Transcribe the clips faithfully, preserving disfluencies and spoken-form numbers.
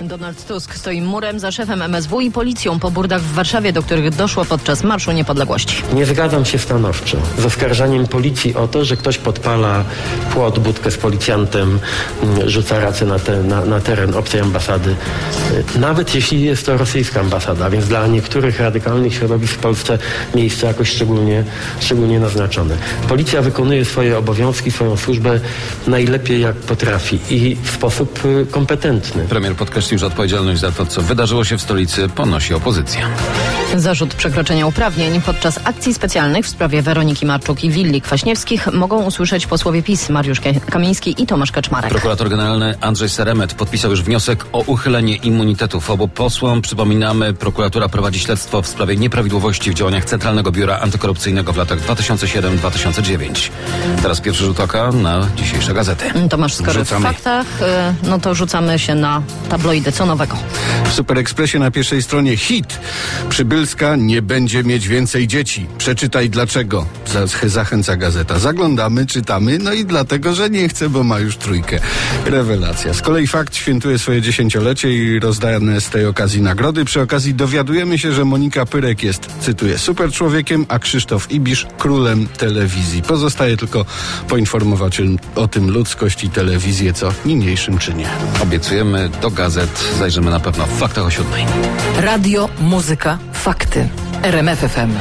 Donald Tusk stoi murem za szefem M S W i policją po burdach w Warszawie, do których doszło podczas Marszu Niepodległości. Nie zgadzam się stanowczo z oskarżaniem policji o to, że ktoś podpala płot, budkę z policjantem, rzuca racę na, te, na, na teren obcej ambasady. Nawet jeśli jest to rosyjska ambasada, więc dla niektórych radykalnych środowisk w Polsce miejsce jakoś szczególnie, szczególnie naznaczone. Policja wykonuje swoje obowiązki, swoją służbę najlepiej jak potrafi i w sposób kompetentny. Premier podkreślił, że odpowiedzialność za to, co wydarzyło się w stolicy, ponosi opozycja. Zarzut przekroczenia uprawnień podczas akcji specjalnych w sprawie Weroniki Marczuk i willi Kwaśniewskich mogą usłyszeć posłowie PiS Mariusz Kamiński i Tomasz Kaczmarek. Prokurator generalny Andrzej Seremet podpisał już wniosek o uchylenie immunitetów obu posłom. Przypominamy, prokuratura prowadzi śledztwo w sprawie nieprawidłowości w działaniach Centralnego Biura Antykorupcyjnego w latach dwa tysiące siódmym do dwa tysiące dziewiątego. Teraz pierwszy rzut oka na dzisiejsze gazety. Tomasz, skoro Rzucamy. w faktach, no to rzucamy się na tabloidy. Co nowego? W Super Expressie na pierwszej stronie hit. Przybylska nie będzie mieć więcej dzieci. Przeczytaj dlaczego. Zachęca gazeta. Zaglądamy, czytamy, no i dlatego, że nie chce, bo ma już trójkę. Rewelacja. Z kolei Fakt świętuje swoje dziesięciolecie i rozdane z tej okazji nagrody. Przy okazji dowiadujemy się, że Monika Pyrek jest, cytuję, super człowiekiem, a Krzysztof Ibisz królem telewizji. Pozostaje tylko poinformować o tym ludzkość i telewizję, co niniejszym czynię. Obiecujemy, do gazet zajrzymy na pewno w faktach o siódmej. Radio, muzyka, fakty. R M F F M.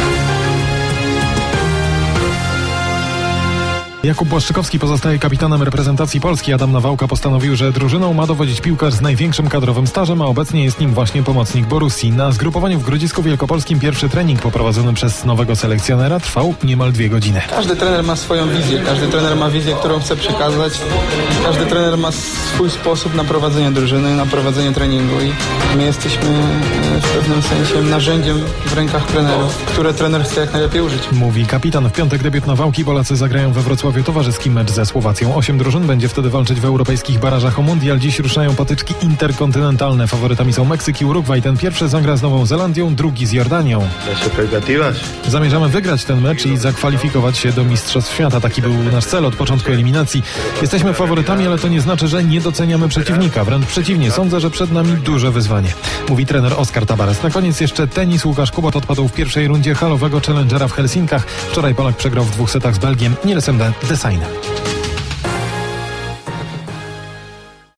Jakub Błaszczykowski pozostaje kapitanem reprezentacji Polski. Adam Nawałka postanowił, że drużyną ma dowodzić piłkarz z największym kadrowym stażem, a obecnie jest nim właśnie pomocnik Borussii. Na zgrupowaniu w Grodzisku Wielkopolskim pierwszy trening poprowadzony przez nowego selekcjonera trwał niemal dwie godziny. Każdy trener ma swoją wizję, każdy trener ma wizję, którą chce przekazać. Każdy trener ma swój sposób na prowadzenie drużyny, na prowadzenie treningu i my jesteśmy w pewnym sensie narzędziem w rękach trenerów, które trener chce jak najlepiej użyć. Mówi kapitan. W piątek debiut Nawałki. Polacy zagrają we Wrocławiu towarzyski mecz ze Słowacją. Osiem drużyn będzie wtedy walczyć w europejskich barażach o mundial. Dziś ruszają potyczki interkontynentalne. Faworytami są Meksyk i Urugwaj. Ten pierwszy zagra z Nową Zelandią, drugi z Jordanią. Zamierzamy wygrać ten mecz i zakwalifikować się do Mistrzostw Świata. Taki był nasz cel od początku eliminacji. Jesteśmy faworytami, ale to nie znaczy, że nie doceniamy przeciwnika. Wręcz przeciwnie, sądzę, że przed nami duże wyzwanie. Mówi trener Oskar Tabares. Na koniec jeszcze tenis. Łukasz Kubot odpadł w pierwszej rundzie halowego Challengera w Helsinkach. Wczoraj Polak przegrał w dwóch setach z Belgiem Nielsem Desainem.